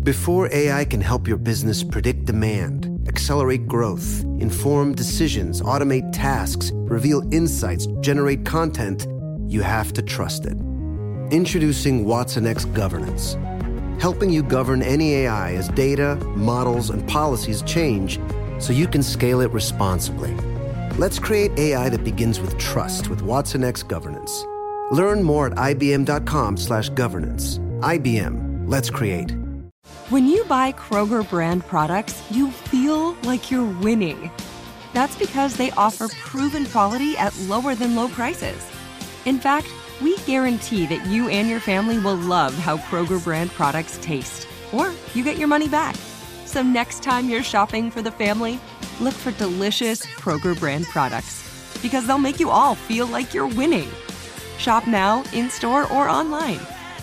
Before AI can help your business predict demand, accelerate growth, inform decisions, automate tasks, reveal insights, generate content, you have to trust it. Introducing watsonx Governance, helping you govern any AI as data, models, and policies change so you can scale it responsibly. Let's create AI that begins with trust with watsonx Governance. Learn more at ibm.com/governance. IBM, let's create. When you buy Kroger brand products, you feel like you're winning. That's because they offer proven quality at lower than low prices. In fact, we guarantee that you and your family will love how Kroger brand products taste, or you get your money back. So next time you're shopping for the family, look for delicious Kroger brand products, because they'll make you all feel like you're winning. Shop now, in-store, or online.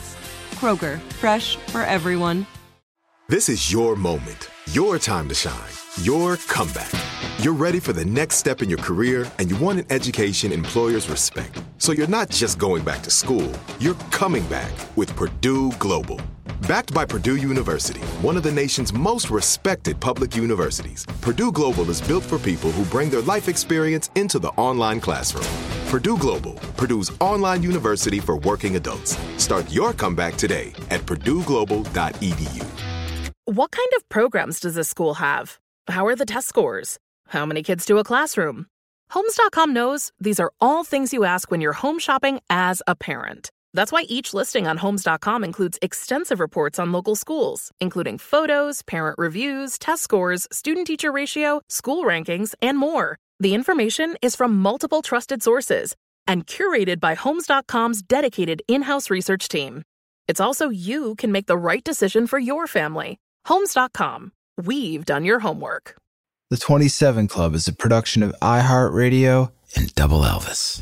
Kroger, fresh for everyone. This is your moment, your time to shine, your comeback. You're ready for the next step in your career, and you want an education employers respect. So you're not just going back to school, you're coming back with Purdue Global. Backed by Purdue University, one of the nation's most respected public universities, Purdue Global is built for people who bring their life experience into the online classroom. Purdue Global, Purdue's online university for working adults. Start your comeback today at purdueglobal.edu. What kind of programs does this school have? How are the test scores? How many kids do a classroom? Homes.com knows these are all things you ask when you're home shopping as a parent. That's why each listing on Homes.com includes extensive reports on local schools, including photos, parent reviews, test scores, student-teacher ratio, school rankings, and more. The information is from multiple trusted sources and curated by Homes.com's dedicated in-house research team. It's also you can make the right decision for your family. Homes.com. We've done your homework. The 27 Club is a production of iHeartRadio and Double Elvis.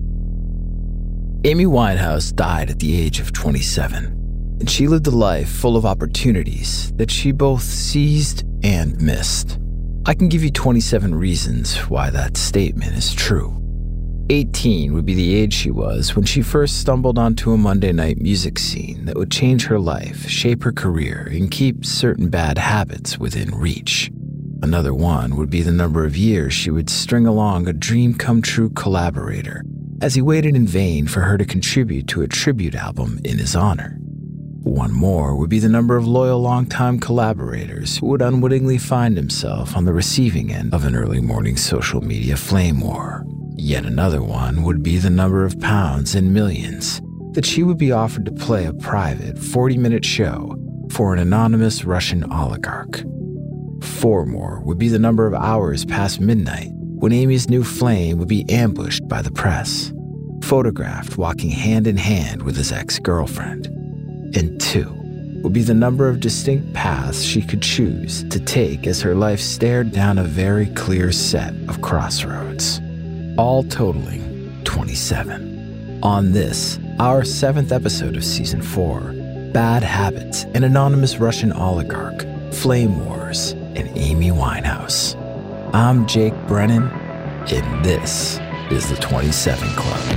Amy Winehouse died at the age of 27, and she lived a life full of opportunities that she both seized and missed. I can give you 27 reasons why that statement is true. 18 would be the age she was when she first stumbled onto a Monday night music scene that would change her life, shape her career, and keep certain bad habits within reach. Another one would be the number of years she would string along a dream-come-true collaborator as he waited in vain for her to contribute to a tribute album in his honor. One more would be the number of loyal longtime collaborators who would unwittingly find himself on the receiving end of an early morning social media flame war. Yet another one would be the number of pounds and millions that she would be offered to play a private 40-minute show for an anonymous Russian oligarch. 4 more would be the number of hours past midnight when Amy's new flame would be ambushed by the press, photographed walking hand in hand with his ex-girlfriend. And 2 would be the number of distinct paths she could choose to take as her life stared down a very clear set of crossroads, all totaling 27. On this, our 7th episode of Season 4, Bad Habits, an Anonymous Russian Oligarch, Flame Wars, and Amy Winehouse. I'm Jake Brennan, and this is the 27 Club.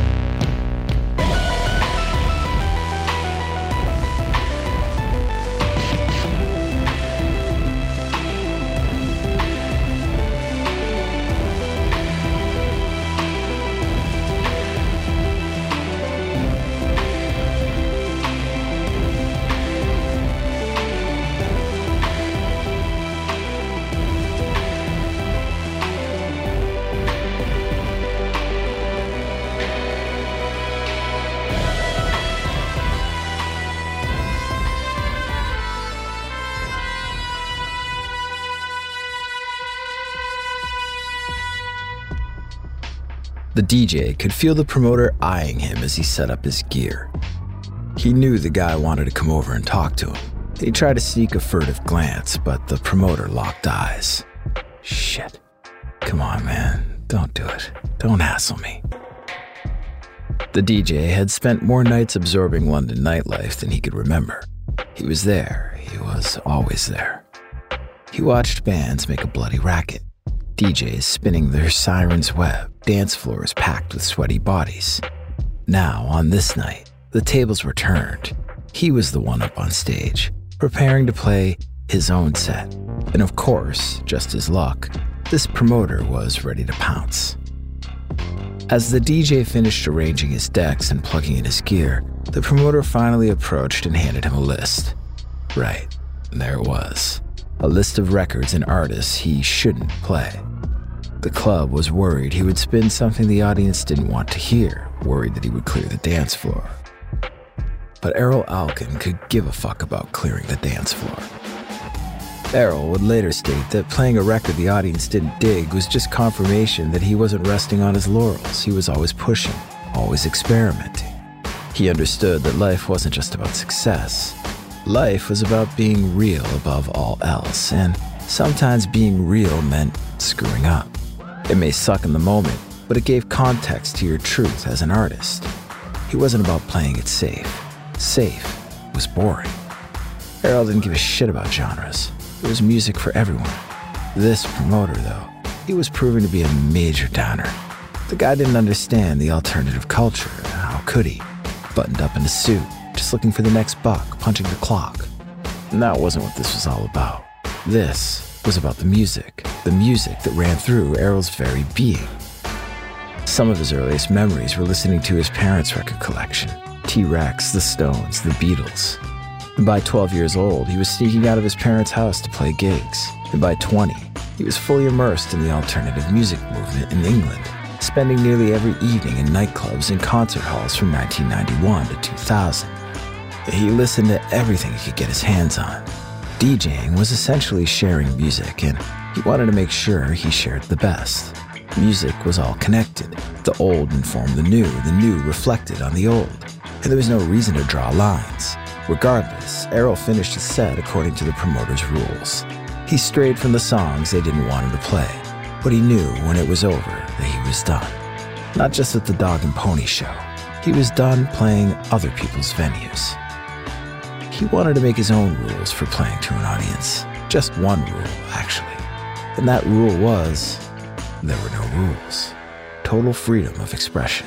The DJ could feel the promoter eyeing him as he set up his gear. He knew the guy wanted to come over and talk to him. He tried to sneak a furtive glance, but the promoter locked eyes. Shit. Come on, man. Don't do it. Don't hassle me. The DJ had spent more nights absorbing London nightlife than he could remember. He was there. He was always there. He watched bands make a bloody racket. DJs spinning their siren's web, dance floors packed with sweaty bodies. Now, on this night, the tables were turned. He was the one up on stage, preparing to play his own set. And of course, just his luck, this promoter was ready to pounce. As the DJ finished arranging his decks and plugging in his gear, the promoter finally approached and handed him a list. Right, there it was. A list of records and artists he shouldn't play. The club was worried he would spin something the audience didn't want to hear, worried that he would clear the dance floor. But Errol Alkan could give a fuck about clearing the dance floor. Errol would later state that playing a record the audience didn't dig was just confirmation that he wasn't resting on his laurels. He was always pushing, always experimenting. He understood that life wasn't just about success. Life was about being real above all else, and sometimes being real meant screwing up. It may suck in the moment, but it gave context to your truth as an artist. He wasn't about playing it safe. Safe was boring. Errol didn't give a shit about genres. There was music for everyone. This promoter, though, he was proven to be a major downer. The guy didn't understand the alternative culture. How could he? Buttoned up in a suit, just looking for the next buck, punching the clock. And that wasn't what this was all about. This was about the music that ran through Errol's very being. Some of his earliest memories were listening to his parents' record collection, T-Rex, the Stones, the Beatles. And by 12 years old, he was sneaking out of his parents' house to play gigs. And by 20, he was fully immersed in the alternative music movement in England, spending nearly every evening in nightclubs and concert halls from 1991 to 2000. He listened to everything he could get his hands on. DJing was essentially sharing music, and he wanted to make sure he shared the best. Music was all connected. The old informed the new reflected on the old, and there was no reason to draw lines. Regardless, Errol finished his set according to the promoter's rules. He strayed from the songs they didn't want him to play, but he knew when it was over that he was done. Not just at the Dog and Pony Show. He was done playing other people's venues. He wanted to make his own rules for playing to an audience. Just one rule, actually. And that rule was, there were no rules. Total freedom of expression.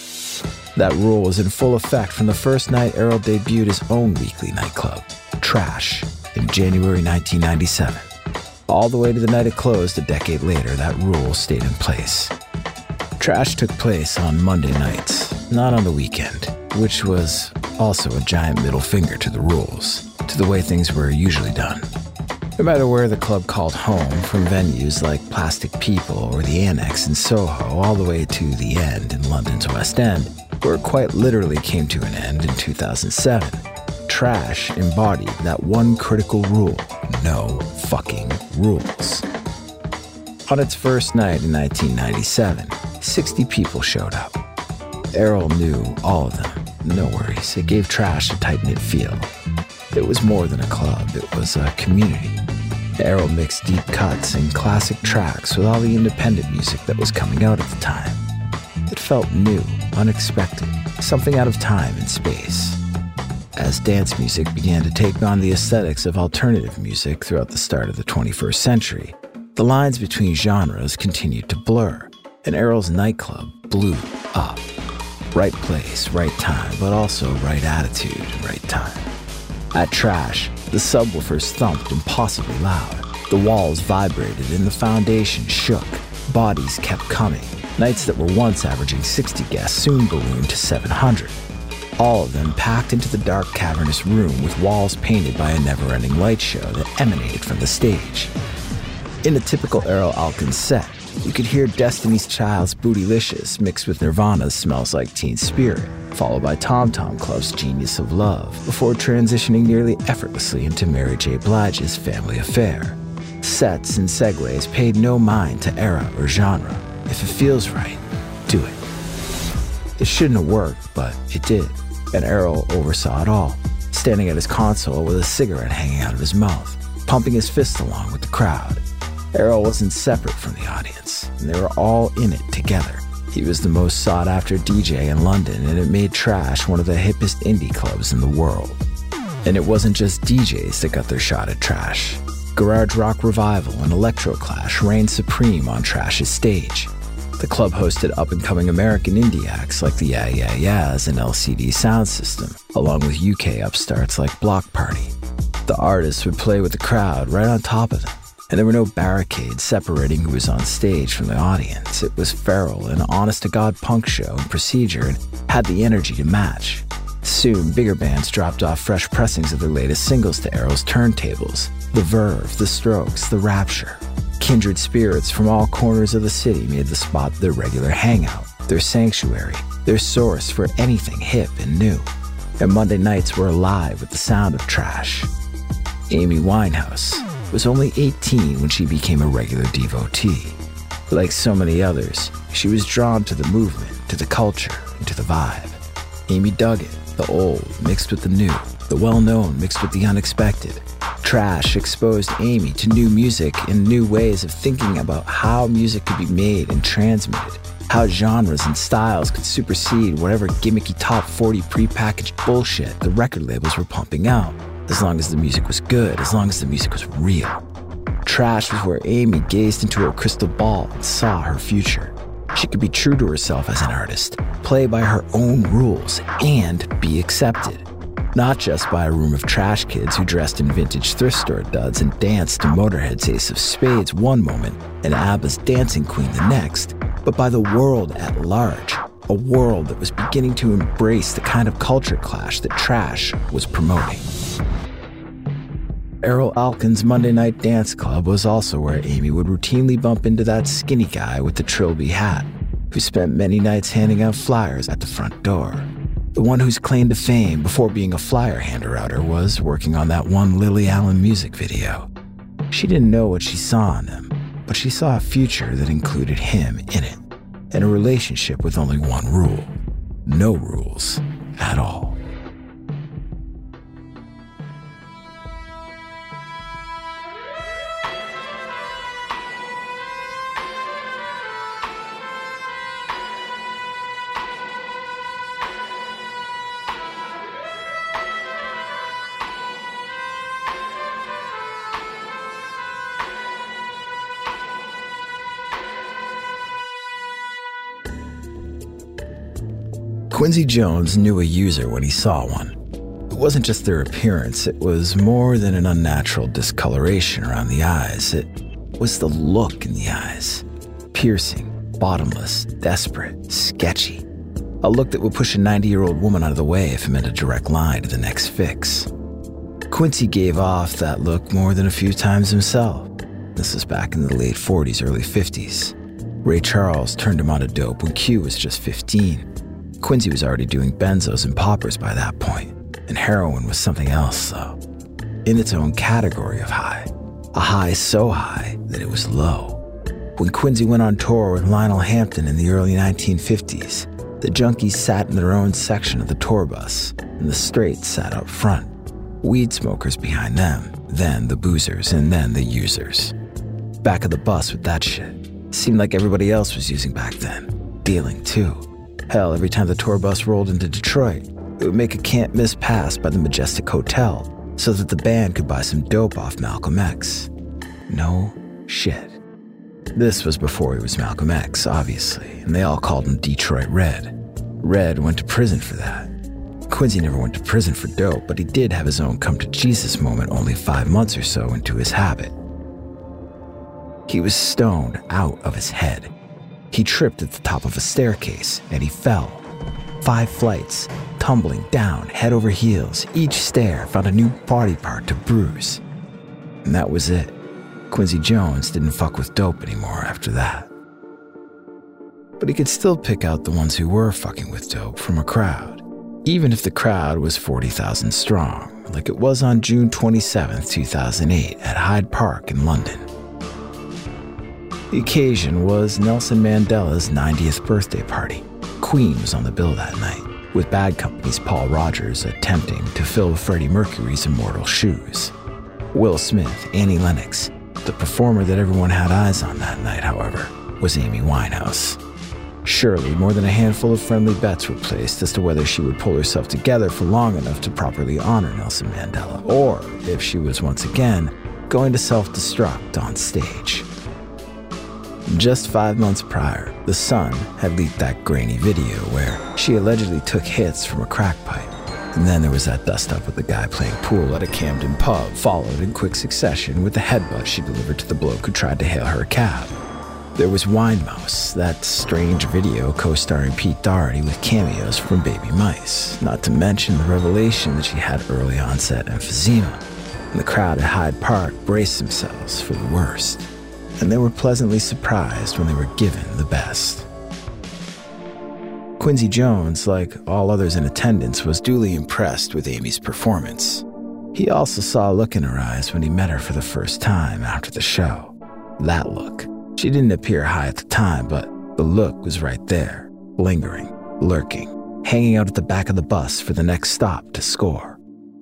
That rule was in full effect from the first night Errol debuted his own weekly nightclub, Trash, in January 1997. All the way to the night it closed a decade later, that rule stayed in place. Trash took place on Monday nights, not on the weekend, which was also a giant middle finger to the rules, to the way things were usually done. No matter where the club called home, from venues like Plastic People or the Annex in Soho, all the way to the End in London's West End, where it quite literally came to an end in 2007, Trash embodied that one critical rule: no fucking rules. On its first night in 1997, 60 people showed up. Errol knew all of them. No worries, it gave Trash a tight-knit feel. It was more than a club, it was a community. Errol mixed deep cuts and classic tracks with all the independent music that was coming out at the time. It felt new, unexpected, something out of time and space. As dance music began to take on the aesthetics of alternative music throughout the start of the 21st century, the lines between genres continued to blur, and Errol's nightclub blew up. Right place, right time, but also right attitude and right time. At Trash, the subwoofers thumped impossibly loud. The walls vibrated and the foundation shook. Bodies kept coming. Nights that were once averaging 60 guests soon ballooned to 700. All of them packed into the dark, cavernous room with walls painted by a never-ending light show that emanated from the stage. In a typical Errol Alkan set, you could hear Destiny's Child's Bootylicious mixed with Nirvana's Smells Like Teen Spirit, followed by Tom Tom Club's Genius of Love, before transitioning nearly effortlessly into Mary J. Blige's Family Affair. Sets and segues paid no mind to era or genre. If it feels right, do it. It shouldn't have worked, but it did, and Errol oversaw it all, standing at his console with a cigarette hanging out of his mouth, pumping his fist along with the crowd. Errol wasn't separate from the audience, and they were all in it together. He was the most sought-after DJ in London, and it made Trash one of the hippest indie clubs in the world. And it wasn't just DJs that got their shot at Trash. Garage Rock Revival and Electroclash reigned supreme on Trash's stage. The club hosted up-and-coming American indie acts like the Yeah Yeah Yeahs and LCD Sound System, along with UK upstarts like Block Party. The artist would play with the crowd right on top of them, and there were no barricades separating who was on stage from the audience. It was feral, an honest-to-God punk show in procedure, and had the energy to match. Soon, bigger bands dropped off fresh pressings of their latest singles to Errol's turntables. The Verve, The Strokes, The Rapture. Kindred spirits from all corners of the city made the spot their regular hangout, their sanctuary, their source for anything hip and new. And Monday nights were alive with the sound of trash. Amy Winehouse was only 18 when she became a regular devotee. Like so many others, she was drawn to the movement, to the culture, and to the vibe. Amy dug it, the old mixed with the new, the well-known mixed with the unexpected. Trash exposed Amy to new music and new ways of thinking about how music could be made and transmitted, how genres and styles could supersede whatever gimmicky top 40 prepackaged bullshit the record labels were pumping out, as long as the music was good, as long as the music was real. Trash was where Amy gazed into her crystal ball and saw her future. She could be true to herself as an artist, play by her own rules, and be accepted. Not just by a room of trash kids who dressed in vintage thrift store duds and danced to Motorhead's Ace of Spades one moment and ABBA's Dancing Queen the next, but by the world at large, a world that was beginning to embrace the kind of culture clash that Trash was promoting. Errol Alkin's Monday Night Dance Club was also where Amy would routinely bump into that skinny guy with the Trilby hat, who spent many nights handing out flyers at the front door. The one whose claim to fame before being a flyer hander-outer was working on that one Lily Allen music video. She didn't know what she saw in him, but she saw a future that included him in it, and a relationship with only one rule: no rules at all. Quincy Jones knew a user when he saw one. It wasn't just their appearance, it was more than an unnatural discoloration around the eyes. It was the look in the eyes. Piercing, bottomless, desperate, sketchy. A look that would push a 90-year-old woman out of the way if it meant a direct line to the next fix. Quincy gave off that look more than a few times himself. This was back in the late 40s, early 50s. Ray Charles turned him on to dope when Q was just 15. Quincy was already doing benzos and poppers by that point, and heroin was something else, though. In its own category of high. A high so high that it was low. When Quincy went on tour with Lionel Hampton in the early 1950s, the junkies sat in their own section of the tour bus, and the straights sat up front. Weed smokers behind them, then the boozers, and then the users. Back of the bus with that shit. Seemed like everybody else was using back then. Dealing, too. Hell, every time the tour bus rolled into Detroit, it would make a can't-miss pass by the Majestic Hotel so that the band could buy some dope off Malcolm X. No shit. This was before he was Malcolm X, obviously, and they all called him Detroit Red. Red went to prison for that. Quincy never went to prison for dope, but he did have his own come-to-Jesus moment only 5 months or so into his habit. He was stoned out of his head. He tripped at the top of a staircase, and he fell. 5 flights, tumbling down head over heels. Each stair found a new body part to bruise. And that was it. Quincy Jones didn't fuck with dope anymore after that. But he could still pick out the ones who were fucking with dope from a crowd, even if the crowd was 40,000 strong, like it was on June 27, 2008 at Hyde Park in London. The occasion was Nelson Mandela's 90th birthday party. Queen was on the bill that night, with Bad Company's Paul Rogers attempting to fill Freddie Mercury's immortal shoes. Will Smith, Annie Lennox. The performer that everyone had eyes on that night, however, was Amy Winehouse. Surely, more than a handful of friendly bets were placed as to whether she would pull herself together for long enough to properly honor Nelson Mandela, or if she was once again going to self-destruct on stage. Just 5 months prior, The Sun had leaked that grainy video where she allegedly took hits from a crack pipe. And then there was that dust-up with the guy playing pool at a Camden pub, followed in quick succession with the headbutt she delivered to the bloke who tried to hail her a cab. There was Wine Mouse, that strange video co-starring Pete Doherty with cameos from Baby Mice, not to mention the revelation that she had early onset emphysema. And the crowd at Hyde Park braced themselves for the worst. And they were pleasantly surprised when they were given the best. Quincy Jones, like all others in attendance, was duly impressed with Amy's performance. He also saw a look in her eyes when he met her for the first time after the show. That look. She didn't appear high at the time, but the look was right there, lingering, lurking, hanging out at the back of the bus for the next stop to score.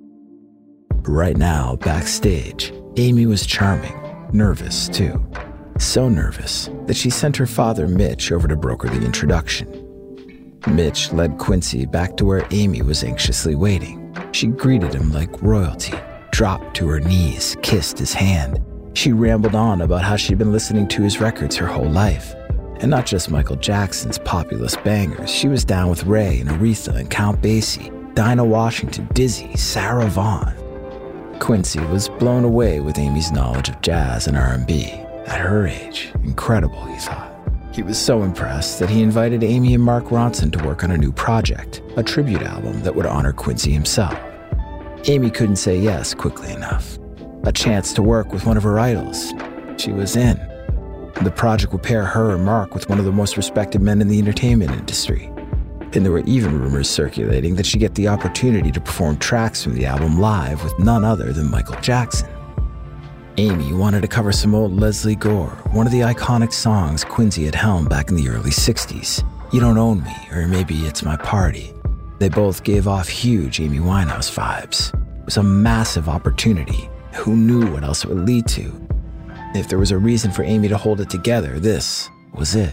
Right now, backstage, Amy was charming, nervous too. So nervous that she sent her father, Mitch, over to broker the introduction. Mitch led Quincy back to where Amy was anxiously waiting. She greeted him like royalty, dropped to her knees, kissed his hand. She rambled on about how she'd been listening to his records her whole life. And not just Michael Jackson's populous bangers. She was down with Ray and Aretha and Count Basie, Dinah Washington, Dizzy, Sarah Vaughan. Quincy was blown away with Amy's knowledge of jazz and R&B. At her age, incredible, he thought. He was so impressed that he invited Amy and Mark Ronson to work on a new project, a tribute album that would honor Quincy himself. Amy couldn't say yes quickly enough. A chance to work with one of her idols. She was in. The project would pair her and Mark with one of the most respected men in the entertainment industry. And there were even rumors circulating that she'd get the opportunity to perform tracks from the album live with none other than Michael Jackson. Amy wanted to cover some old Leslie Gore, one of the iconic songs Quincy had helmed back in the early 60s. You Don't Own Me, or maybe It's My Party. They both gave off huge Amy Winehouse vibes. It was a massive opportunity. Who knew what else it would lead to? If there was a reason for Amy to hold it together, this was it.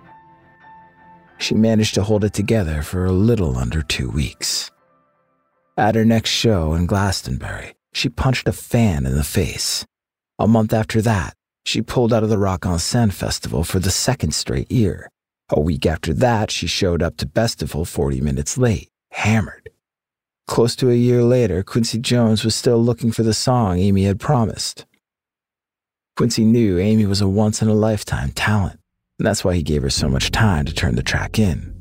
She managed to hold it together for a little under 2 weeks. At her next show in Glastonbury, she punched a fan in the face. A month after that, she pulled out of the Rock en Seine festival for the second straight year. A week after that, she showed up to Bestival 40 minutes late, hammered. Close to a year later, Quincy Jones was still looking for the song Amy had promised. Quincy knew Amy was a once-in-a-lifetime talent, and that's why he gave her so much time to turn the track in.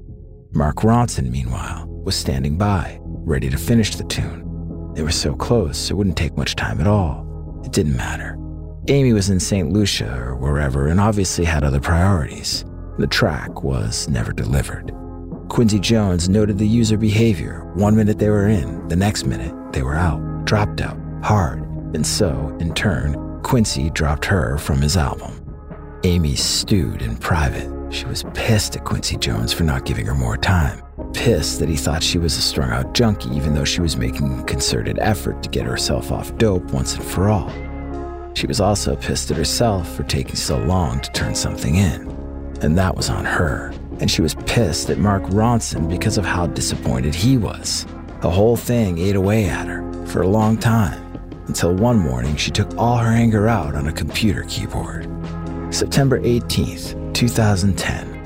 Mark Ronson, meanwhile, was standing by, ready to finish the tune. They were so close, it wouldn't take much time at all. It didn't matter. Amy was in St. Lucia or wherever and obviously had other priorities. The track was never delivered. Quincy Jones noted the user behavior. 1 minute they were in, the next minute they were out, dropped out, hard. And so, in turn, Quincy dropped her from his album. Amy stewed in private. She was pissed at Quincy Jones for not giving her more time. Pissed that he thought she was a strung-out junkie even though she was making a concerted effort to get herself off dope once and for all. She was also pissed at herself for taking so long to turn something in. And that was on her. And she was pissed at Mark Ronson because of how disappointed he was. The whole thing ate away at her for a long time, until one morning she took all her anger out on a computer keyboard. September 18th, 2010,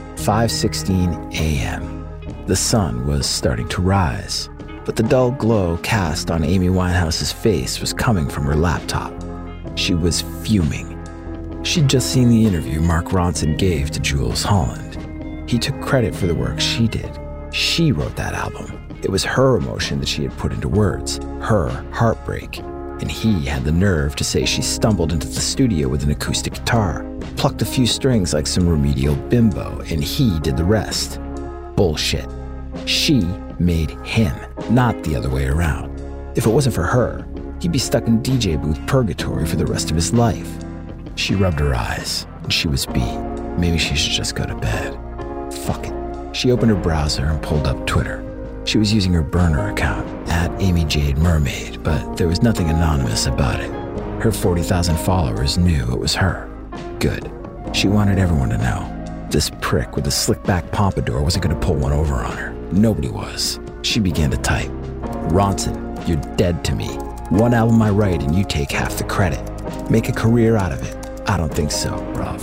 5:16 a.m. The sun was starting to rise, but the dull glow cast on Amy Winehouse's face was coming from her laptop. She was fuming. She'd just seen the interview Mark Ronson gave to Jools Holland. He took credit for the work she did. She wrote that album. It was her emotion that she had put into words, her heartbreak. And he had the nerve to say she stumbled into the studio with an acoustic guitar, plucked a few strings like some remedial bimbo, and he did the rest. Bullshit. She made him, not the other way around. If it wasn't for her, he'd be stuck in DJ booth purgatory for the rest of his life. She rubbed her eyes, and she was beat. Maybe she should just go to bed. Fuck it. She opened her browser and pulled up Twitter. She was using her burner account, @AmyJadeMermaid, but there was nothing anonymous about it. Her 40,000 followers knew it was her. Good. She wanted everyone to know. This prick with the slick-back pompadour wasn't going to pull one over on her. Nobody was. She began to type. Ronson, you're dead to me. One album I write and you take half the credit. Make a career out of it. I don't think so, bruv.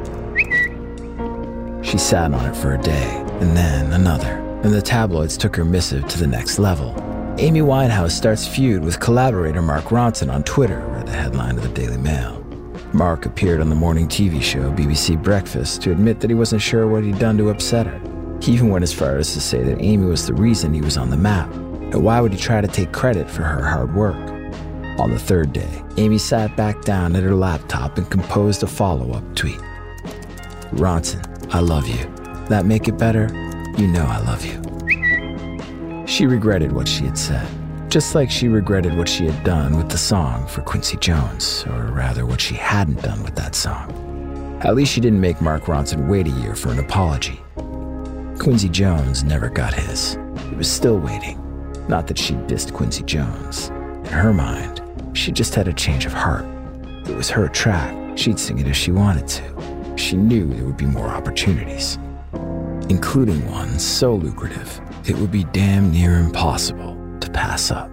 She sat on it for a day, and then another, and the tabloids took her missive to the next level. Amy Winehouse starts feud with collaborator Mark Ronson on Twitter, read the headline of the Daily Mail. Mark appeared on the morning TV show BBC Breakfast to admit that he wasn't sure what he'd done to upset her. He even went as far as to say that Amy was the reason he was on the map, and why would he try to take credit for her hard work? On the third day, Amy sat back down at her laptop and composed a follow-up tweet. Ronson, I love you. That make it better? You know I love you. She regretted what she had said, just like she regretted what she had done with the song for Quincy Jones, or rather what she hadn't done with that song. At least she didn't make Mark Ronson wait a year for an apology. Quincy Jones never got his. He was still waiting. Not that she dissed Quincy Jones. In her mind, she just had a change of heart. It was her track. She'd sing it if she wanted to. She knew there would be more opportunities, including one so lucrative it would be damn near impossible to pass up.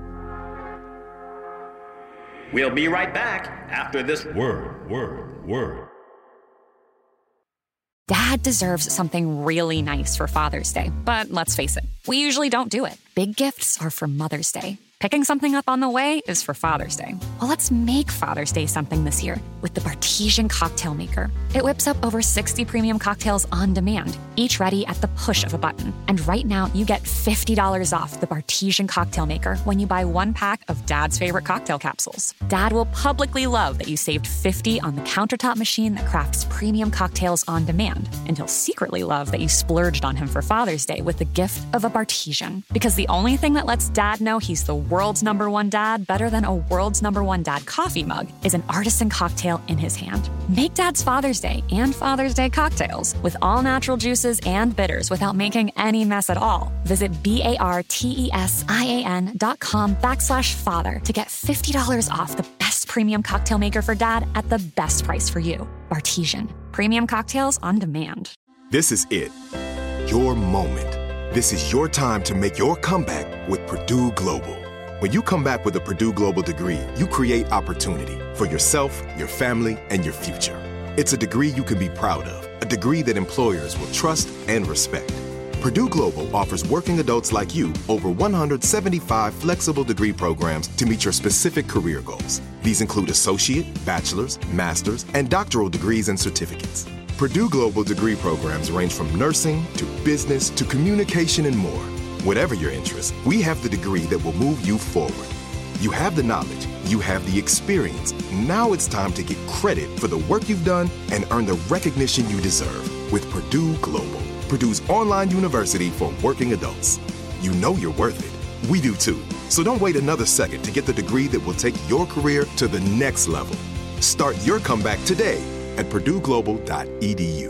We'll be right back after this word. Dad deserves something really nice for Father's Day, but let's face it, we usually don't do it. Big gifts are for Mother's Day. Picking something up on the way is for Father's Day. Well, let's make Father's Day something this year with the Bartesian Cocktail Maker. It whips up over 60 premium cocktails on demand, each ready at the push of a button. And right now, you get $50 off the Bartesian Cocktail Maker when you buy one pack of Dad's favorite cocktail capsules. Dad will publicly love that you saved $50 on the countertop machine that crafts premium cocktails on demand. And he'll secretly love that you splurged on him for Father's Day with the gift of a Bartesian. Because the only thing that lets Dad know he's the world's number one dad better than a world's number one dad coffee mug is an artisan cocktail in his hand. Make Dad's Father's Day and Father's Day cocktails with all natural juices and bitters without making any mess at all. Visit BARTESIAN.com/father to get $50 off the best premium cocktail maker for Dad at the best price for you. Bartesian. Premium cocktails on demand. This is it. Your moment. This is your time to make your comeback with Purdue Global. When you come back with a Purdue Global degree, you create opportunity for yourself, your family, and your future. It's a degree you can be proud of, a degree that employers will trust and respect. Purdue Global offers working adults like you over 175 flexible degree programs to meet your specific career goals. These include associate, bachelor's, master's, and doctoral degrees and certificates. Purdue Global degree programs range from nursing to business to communication and more. Whatever your interest, we have the degree that will move you forward. You have the knowledge, you have the experience. Now it's time to get credit for the work you've done and earn the recognition you deserve with Purdue Global, Purdue's online university for working adults. You know you're worth it. We do too. So don't wait another second to get the degree that will take your career to the next level. Start your comeback today at purdueglobal.edu.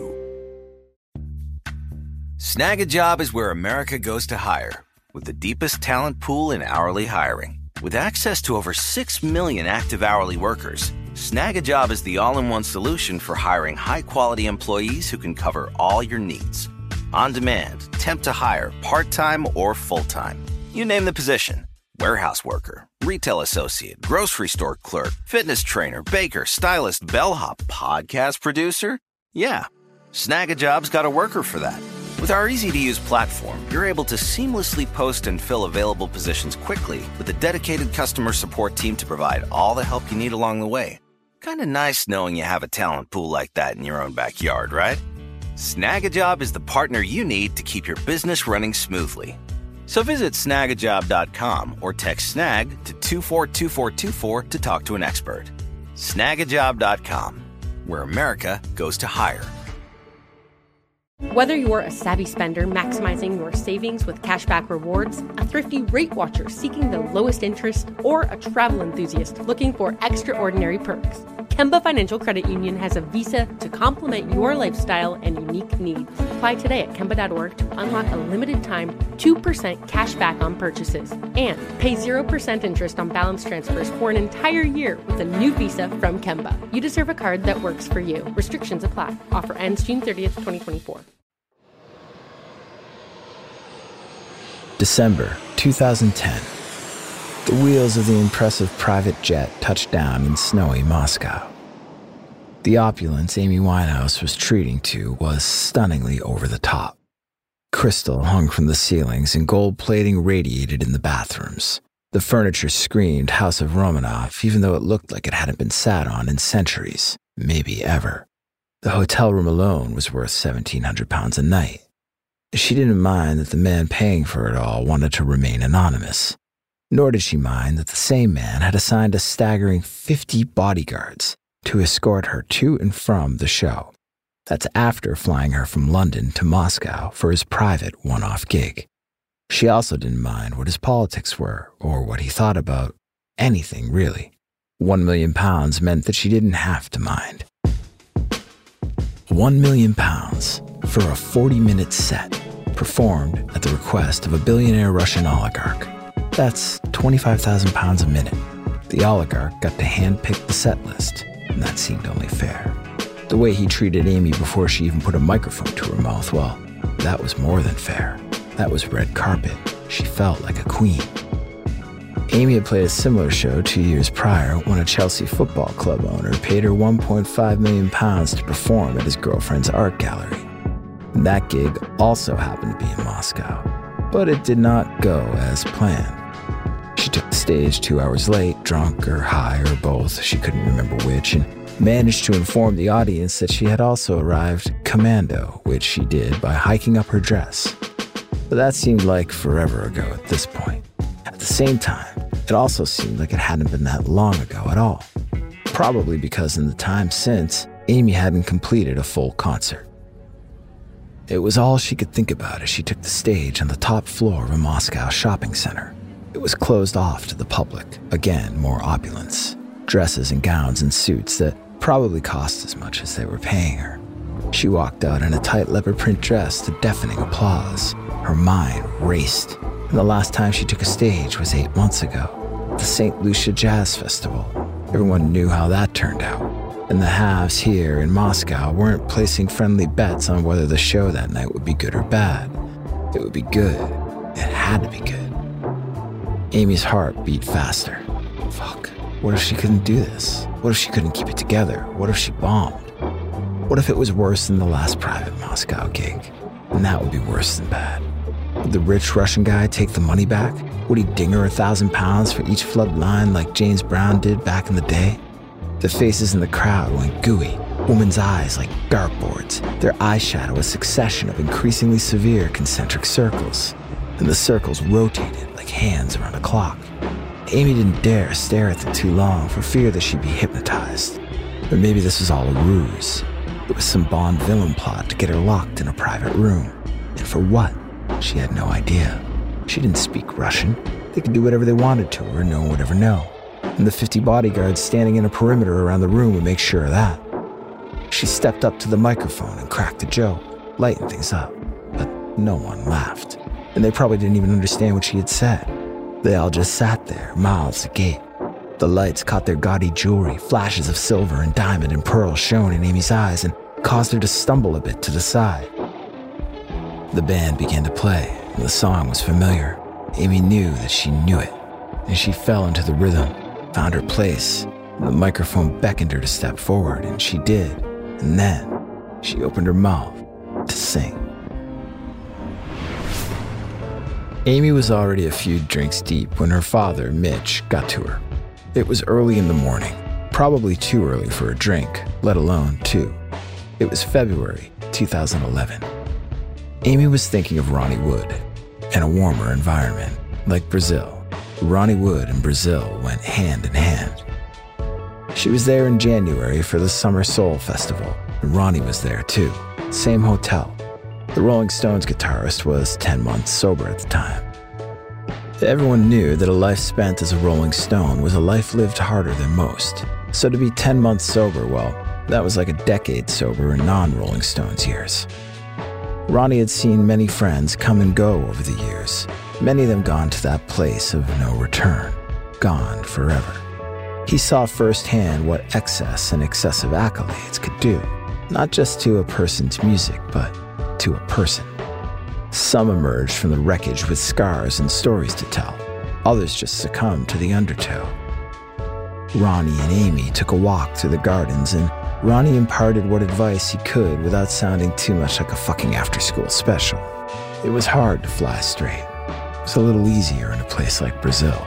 Snag a Job is where America goes to hire, with the deepest talent pool in hourly hiring. With access to over 6 million active hourly workers, Snag a Job is the all-in-one solution for hiring high-quality employees who can cover all your needs. On demand, temp to hire, part-time or full-time. You name the position. Warehouse worker, retail associate, grocery store clerk, fitness trainer, baker, stylist, bellhop, podcast producer. Yeah, Snag a Job's got a worker for that. With our easy-to-use platform, you're able to seamlessly post and fill available positions quickly with a dedicated customer support team to provide all the help you need along the way. Kind of nice knowing you have a talent pool like that in your own backyard, right? Snag a Job is the partner you need to keep your business running smoothly. So visit snagajob.com or text SNAG to 242424 to talk to an expert. Snagajob.com, where America goes to hire. Whether you're a savvy spender maximizing your savings with cashback rewards, a thrifty rate watcher seeking the lowest interest, or a travel enthusiast looking for extraordinary perks, Kemba Financial Credit Union has a visa to complement your lifestyle and unique needs. Apply today at Kemba.org to unlock a limited-time 2% cash back on purchases and pay 0% interest on balance transfers for an entire year with a new visa from Kemba. You deserve a card that works for you. Restrictions apply. Offer ends June 30th, 2024. December 2010. The wheels of the impressive private jet touched down in snowy Moscow. The opulence Amy Winehouse was treating to was stunningly over the top. Crystal hung from the ceilings and gold plating radiated in the bathrooms. The furniture screamed House of Romanov, even though it looked like it hadn't been sat on in centuries, maybe ever. The hotel room alone was worth £1,700 a night. She didn't mind that the man paying for it all wanted to remain anonymous. Nor did she mind that the same man had assigned a staggering 50 bodyguards to escort her to and from the show. That's after flying her from London to Moscow for his private one-off gig. She also didn't mind what his politics were or what he thought about anything, really. £1 million meant that she didn't have to mind. £1 million for a 40-minute set performed at the request of a billionaire Russian oligarch. That's £25,000 a minute. The oligarch got to handpick the set list, and that seemed only fair. The way he treated Amy before she even put a microphone to her mouth, well, that was more than fair. That was red carpet. She felt like a queen. Amy had played a similar show 2 years prior when a Chelsea football club owner paid her £1.5 million to perform at his girlfriend's art gallery. And that gig also happened to be in Moscow, but it did not go as planned. She took the stage 2 hours late, drunk or high or both, she couldn't remember which, and managed to inform the audience that she had also arrived commando, which she did by hiking up her dress. But that seemed like forever ago at this point. At the same time, it also seemed like it hadn't been that long ago at all. Probably because in the time since, Amy hadn't completed a full concert. It was all she could think about as she took the stage on the top floor of a Moscow shopping center. It was closed off to the public, again, more opulence. Dresses and gowns and suits that probably cost as much as they were paying her. She walked out in a tight leopard print dress to deafening applause. Her mind raced. And the last time she took a stage was 8 months ago, the St. Lucia Jazz Festival. Everyone knew how that turned out. And the haves here in Moscow weren't placing friendly bets on whether the show that night would be good or bad. It would be good. It had to be good. Amy's heart beat faster. Fuck. What if she couldn't do this? What if she couldn't keep it together? What if she bombed? What if it was worse than the last private Moscow gig? And that would be worse than bad. Would the rich Russian guy take the money back? Would he ding her £1,000 for each flood line like James Brown did back in the day? The faces in the crowd went gooey, women's eyes like dartboards, their eyeshadow a succession of increasingly severe concentric circles. And the circles rotated like hands around a clock. Amy didn't dare stare at them too long for fear that she'd be hypnotized. Or maybe this was all a ruse. It was some Bond villain plot to get her locked in a private room. And for what? She had no idea. She didn't speak Russian. They could do whatever they wanted to her and no one would ever know. And the 50 bodyguards standing in a perimeter around the room would make sure of that. She stepped up to the microphone and cracked a joke, lightened things up. But no one laughed. And they probably didn't even understand what she had said. They all just sat there, mouths agape. The lights caught their gaudy jewelry, flashes of silver and diamond and pearl shone in Amy's eyes and caused her to stumble a bit to the side. The band began to play, and the song was familiar. Amy knew that she knew it, and she fell into the rhythm, found her place, and the microphone beckoned her to step forward, and she did. And then she opened her mouth to sing. Amy was already a few drinks deep when her father, Mitch, got to her. It was early in the morning, probably too early for a drink, let alone two. It was February 2011. Amy was thinking of Ronnie Wood and a warmer environment, like Brazil. Ronnie Wood and Brazil went hand in hand. She was there in January for the Summer Soul Festival, and Ronnie was there too, same hotel. The Rolling Stones guitarist was 10 months sober at the time. Everyone knew that a life spent as a Rolling Stone was a life lived harder than most. So to be 10 months sober, well, that was like a decade sober in non-Rolling Stones years. Ronnie had seen many friends come and go over the years, many of them gone to that place of no return, gone forever. He saw firsthand what excess and excessive accolades could do, not just to a person's music, but to a person. Some emerged from the wreckage with scars and stories to tell. Others just succumbed to the undertow. Ronnie and Amy took a walk through the gardens, and Ronnie imparted what advice he could without sounding too much like a fucking after-school special. It was hard to fly straight. It was a little easier in a place like Brazil.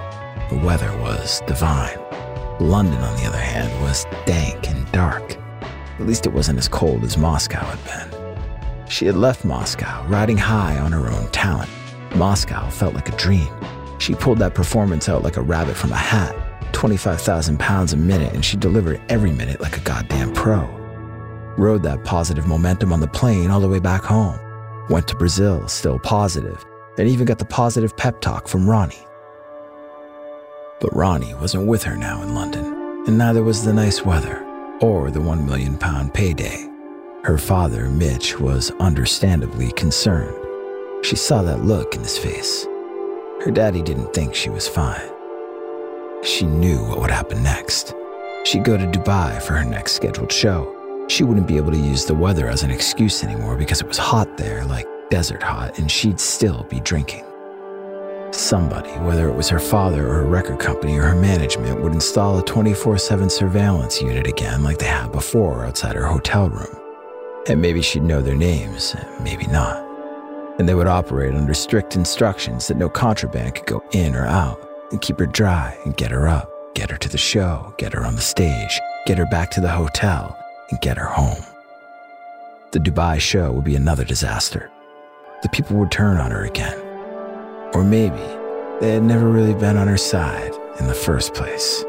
The weather was divine. London, on the other hand, was dank and dark. At least it wasn't as cold as Moscow had been. She had left Moscow, riding high on her own talent. Moscow felt like a dream. She pulled that performance out like a rabbit from a hat, 25,000 pounds a minute, and she delivered every minute like a goddamn pro. Rode that positive momentum on the plane all the way back home. Went to Brazil, still positive, and even got the positive pep talk from Ronnie. But Ronnie wasn't with her now in London, and neither was the nice weather or the £1 million payday. Her father, Mitch, was understandably concerned. She saw that look in his face. Her daddy didn't think she was fine. She knew what would happen next. She'd go to Dubai for her next scheduled show. She wouldn't be able to use the weather as an excuse anymore because it was hot there, like desert hot, and she'd still be drinking. Somebody, whether it was her father or a record company or her management, would install a 24/7 surveillance unit again like they had before outside her hotel room. And maybe she'd know their names, maybe not. And they would operate under strict instructions that no contraband could go in or out, and keep her dry and get her up, get her to the show, get her on the stage, get her back to the hotel, and get her home. The Dubai show would be another disaster. The people would turn on her again. Or maybe they had never really been on her side in the first place.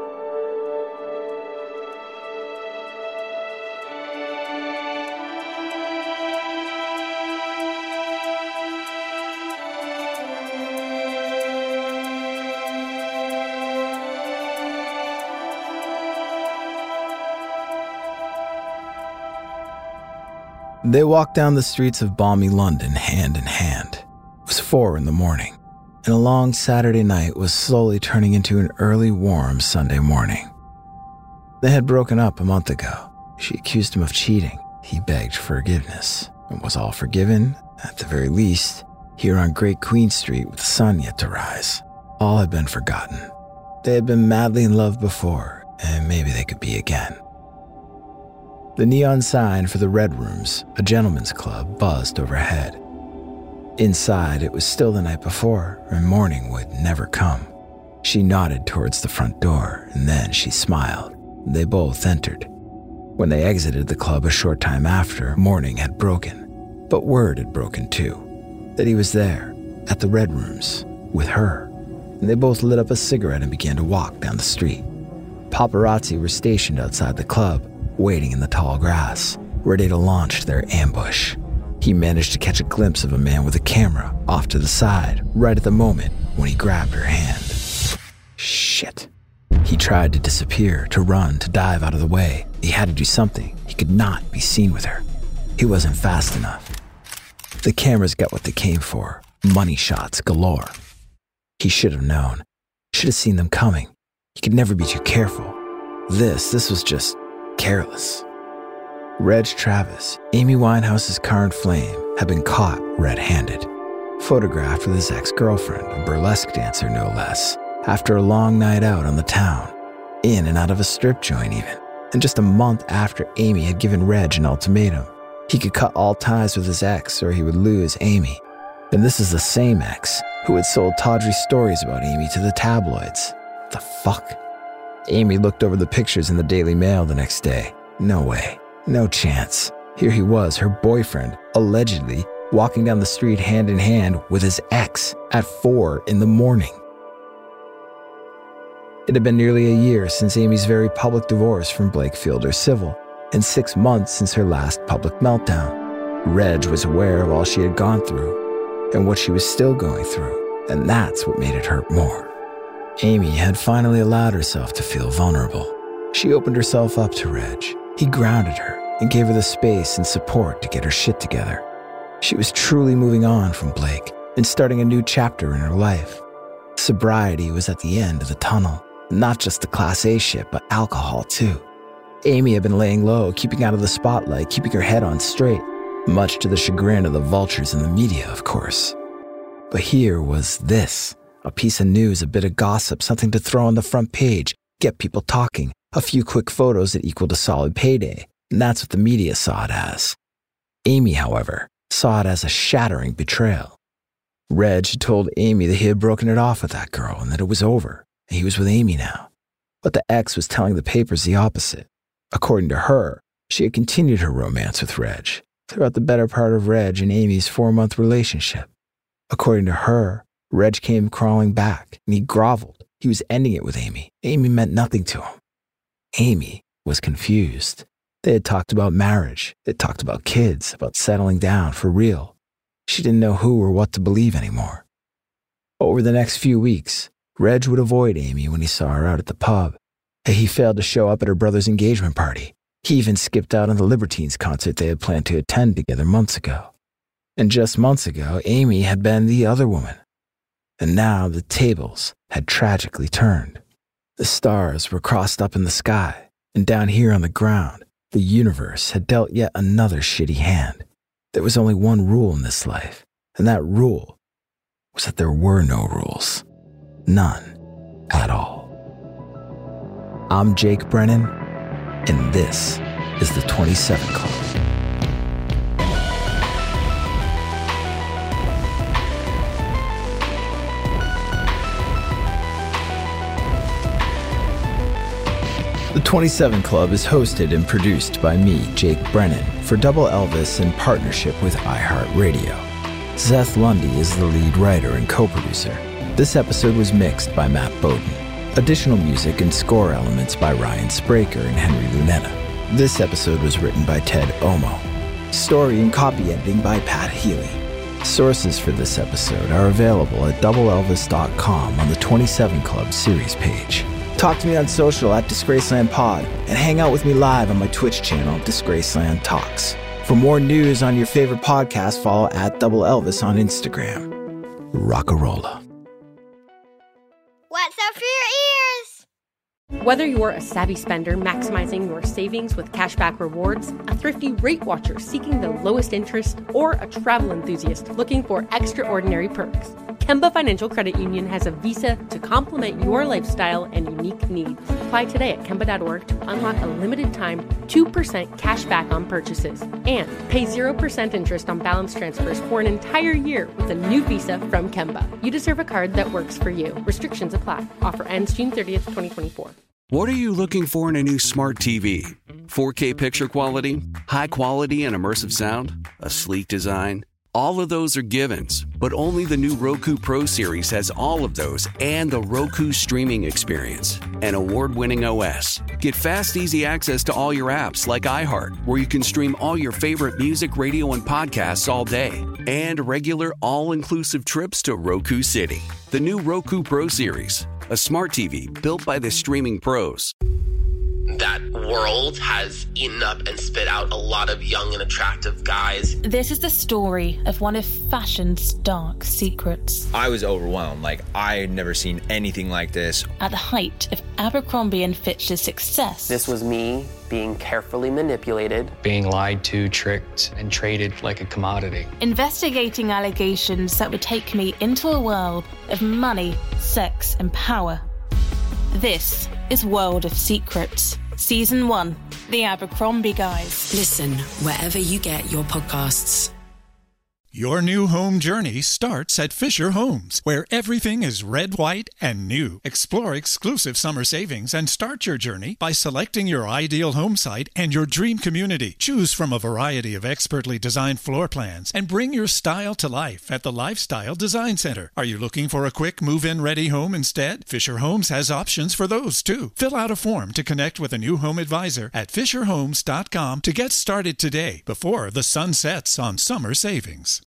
They walked down the streets of balmy London hand in hand. It was 4 a.m, and a long Saturday night was slowly turning into an early, warm Sunday morning. They had broken up a month ago. She accused him of cheating. He begged forgiveness. And was all forgiven? At the very least, here on Great Queen Street with the sun yet to rise. All had been forgotten. They had been madly in love before, and maybe they could be again. The neon sign for the Red Rooms, a gentleman's club, buzzed overhead. Inside, it was still the night before, and morning would never come. She nodded towards the front door, and then she smiled. They both entered. When they exited the club a short time after, morning had broken. But word had broken too, that he was there, at the Red Rooms, with her. And they both lit up a cigarette and began to walk down the street. Paparazzi were stationed outside the club, waiting in the tall grass, ready to launch their ambush. He managed to catch a glimpse of a man with a camera off to the side, right at the moment when he grabbed her hand. Shit. He tried to disappear, to run, to dive out of the way. He had to do something. He could not be seen with her. He wasn't fast enough. The cameras got what they came for. Money shots galore. He should have known. Should have seen them coming. He could never be too careful. This was just careless. Reg Travis, Amy Winehouse's current flame, had been caught red-handed. Photographed with his ex-girlfriend, a burlesque dancer no less, after a long night out on the town. In and out of a strip joint even. And just a month after Amy had given Reg an ultimatum. He could cut all ties with his ex or he would lose Amy. And this is the same ex who had sold tawdry stories about Amy to the tabloids. The fuck? Amy looked over the pictures in the Daily Mail the next day. No way. No chance. Here he was, her boyfriend, allegedly walking down the street hand in hand with his ex at 4 a.m. It had been nearly a year since Amy's very public divorce from Blake Fielder Civil, and 6 months since her last public meltdown. Reg was aware of all she had gone through, and what she was still going through, and that's what made it hurt more. Amy had finally allowed herself to feel vulnerable. She opened herself up to Reg. He grounded her and gave her the space and support to get her shit together. She was truly moving on from Blake and starting a new chapter in her life. Sobriety was at the end of the tunnel, not just the Class A shit, but alcohol too. Amy had been laying low, keeping out of the spotlight, keeping her head on straight, much to the chagrin of the vultures in the media, of course. But here was this, a piece of news, a bit of gossip, something to throw on the front page, get people talking. A few quick photos that equaled a solid payday, and that's what the media saw it as. Amy, however, saw it as a shattering betrayal. Reg had told Amy that he had broken it off with that girl and that it was over. He was with Amy now. But the ex was telling the papers the opposite. According to her, she had continued her romance with Reg throughout the better part of Reg and Amy's 4-month relationship. According to her, Reg came crawling back, and he groveled. He was ending it with Amy. Amy meant nothing to him. Amy was confused. They had talked about marriage. They had talked about kids, about settling down for real. She didn't know who or what to believe anymore. Over the next few weeks, Reg would avoid Amy when he saw her out at the pub. He failed to show up at her brother's engagement party. He even skipped out on the Libertines concert they had planned to attend together months ago. And just months ago, Amy had been the other woman. And now the tables had tragically turned. The stars were crossed up in the sky, and down here on the ground, the universe had dealt yet another shitty hand. There was only one rule in this life, and that rule was that there were no rules. None at all. I'm Jake Brennan, and this is the 27 Club. The 27 Club is hosted and produced by me, Jake Brennan, for Double Elvis in partnership with iHeartRadio. Seth Lundy is the lead writer and co-producer. This episode was mixed by Matt Bowden. Additional music and score elements by Ryan Spraker and Henry Lunetta. This episode was written by Ted Omo. Story and copy editing by Pat Healy. Sources for this episode are available at doubleelvis.com on the 27 Club series page. Talk to me on social at DisgracelandPod and hang out with me live on my Twitch channel, Disgraceland Talks. For more news on your favorite podcast, follow at Double Elvis on Instagram. Rockarola. What's up for your ears? Whether you're a savvy spender maximizing your savings with cashback rewards, a thrifty rate watcher seeking the lowest interest, or a travel enthusiast looking for extraordinary perks, Kemba Financial Credit Union has a visa to complement your lifestyle and unique needs. Apply today at Kemba.org to unlock a limited time 2% cash back on purchases and pay 0% interest on balance transfers for an entire year with a new visa from Kemba. You deserve a card that works for you. Restrictions apply. Offer ends June 30th, 2024. What are you looking for in a new smart TV? 4K picture quality? High quality and immersive sound? A sleek design? All of those are givens, but only the new Roku Pro Series has all of those and the Roku streaming experience, an award-winning OS. Get fast, easy access to all your apps like iHeart, where you can stream all your favorite music, radio, and podcasts all day, and regular all-inclusive trips to Roku City. The new Roku Pro Series, a smart TV built by the streaming pros. That world has eaten up and spit out a lot of young and attractive guys. This is the story of one of fashion's dark secrets. I was overwhelmed. I had never seen anything like this. At the height of Abercrombie & Fitch's success. This was me being carefully manipulated. Being lied to, tricked, and traded like a commodity. Investigating allegations that would take me into a world of money, sex, and power. This is World of Secrets, Season 1, The Abercrombie Guys. Listen wherever you get your podcasts. Your new home journey starts at Fisher Homes, where everything is red, white, and new. Explore exclusive summer savings and start your journey by selecting your ideal home site and your dream community. Choose from a variety of expertly designed floor plans and bring your style to life at the Lifestyle Design Center. Are you looking for a quick move-in ready home instead? Fisher Homes has options for those too. Fill out a form to connect with a new home advisor at fisherhomes.com to get started today before the sun sets on summer savings.